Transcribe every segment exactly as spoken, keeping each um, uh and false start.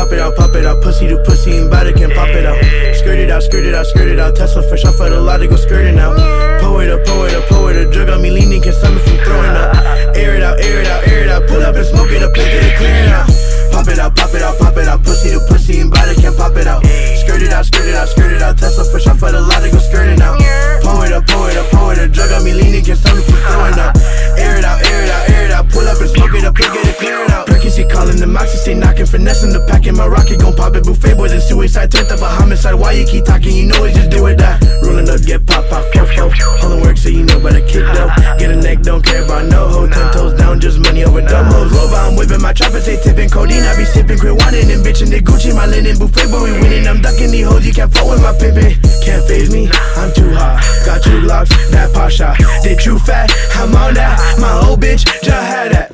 pop it out, pop it out. Pussy to pussy and body can pop it out. Skirt it out, skirt it out, skirt it out. Tesla fresh off of the lot to go skirting out. Pour it up, pour it up, pour it up. Drug on me leaning, can stop me from throwing up. Air it out, air it out, air it out. Pull up and smoke it up, and get it clearing out. Pop it out, pop it out, pop it out. Pussy to pussy and body can pop it out. Skirt it out, skirt it out, skirt it out. Tesla fresh off of the lot to go skirting out. Pour it up, pour it up, pour it up. Drug on me leaning, can stop me from throwing up. Air it out, air it out, air it out. Pull up and smoke it up, and get it clearing out. Perkins, he calling the Moxie, say knocking, finessing the pack in my rocket. Gon' pop it, buffet boys and suicide. Turned up a homicide, why you keep talking? You know it, just do it, that. Rolling up, get pop, pop, pop, pop. All the work, so you know better kick though. Get a neck, don't care about no hoe. Ten toes down, just money over dumb hoes. Rover, I'm whipping my chopper, say tipping codeine. I be sipping, quit wanting and bitching. They Gucci, my linen, buffet, but we winning. I'm ducking these hoes, you can't fuck with my pimpin'. Can't phase me, I'm too hot. Got two blocks, that pot shot. They true fat, I'm on that. My old bitch, just had that.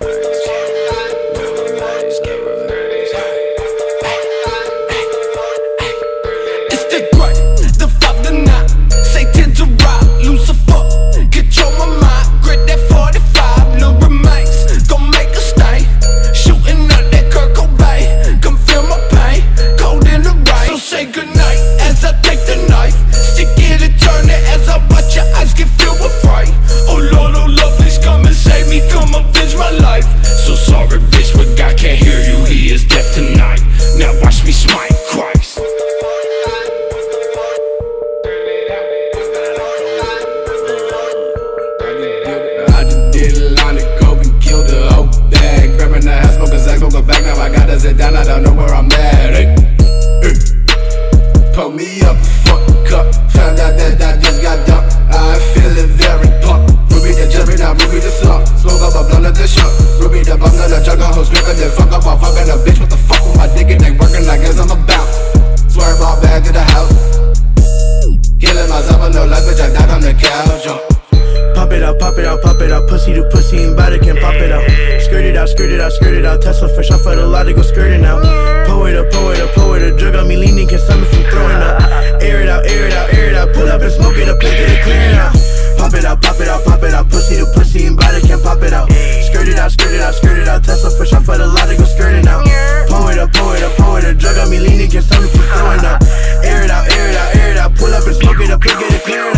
Sit down, I don't know where I'm at. Hey, hey. Pull me up a fucking cup. Found out that I just got dumped. I feel it very pump. Ruby the jury, now Ruby the slump. Smoke up a blunt at the shop. Ruby the bum, the jug on hoes, screaming, then fuck up, I'm fucking a bitch. What the fuck with my dick and they working like as I'm about. Swerve all back to the house. Killing myself with no life, bitch, I died on the couch. Oh. Pop it out, pop it out, pop it out. Pussy to pussy and body can pop it out. Skirt it out, skirt it out, skirt it out. Tesla fresh off of the lot to go skirting out. Pour it up, pour it up, pour it up. Drug on me leaning, can stop me from throwing up. Air it out, air it out, air it out. Pull up and smoke it up, and get it clearing out. Pop it out, pop it out, pop it out. Pussy to pussy and body can pop it out. Skirt it out, skirt it out, skirt it out. Tesla fresh off of the lot to go skirting out. Pour it up, pour it up, pour it up. Drug on me leaning, can stop me from throwing up. Air it out, air it out, air it out. Pull up and smoke it up, and get it clearing out.